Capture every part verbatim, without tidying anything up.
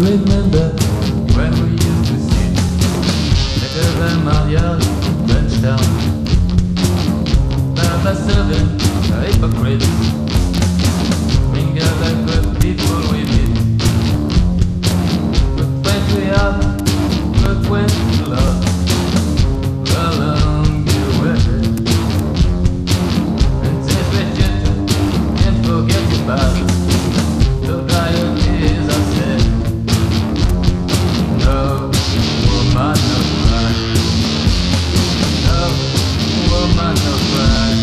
remember when we used to sit next to the Mariage French town? Never serving hypocrites, mingle the good people we meet. Good friends we have, good friends we love. Along you with it, and take with you, can't forget your past. So tired is I said, no woman no cry, no woman no cry.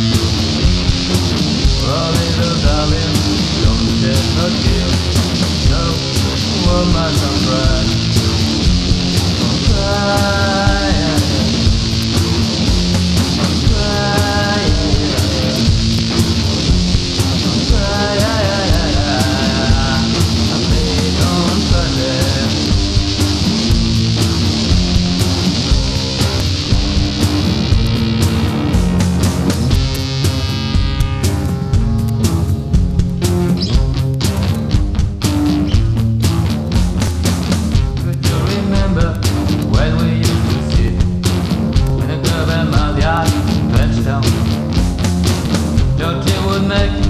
Oh little darling, don't shed no tears, no woman no cry, don't cry, don't cry, don't cry. Don't you would make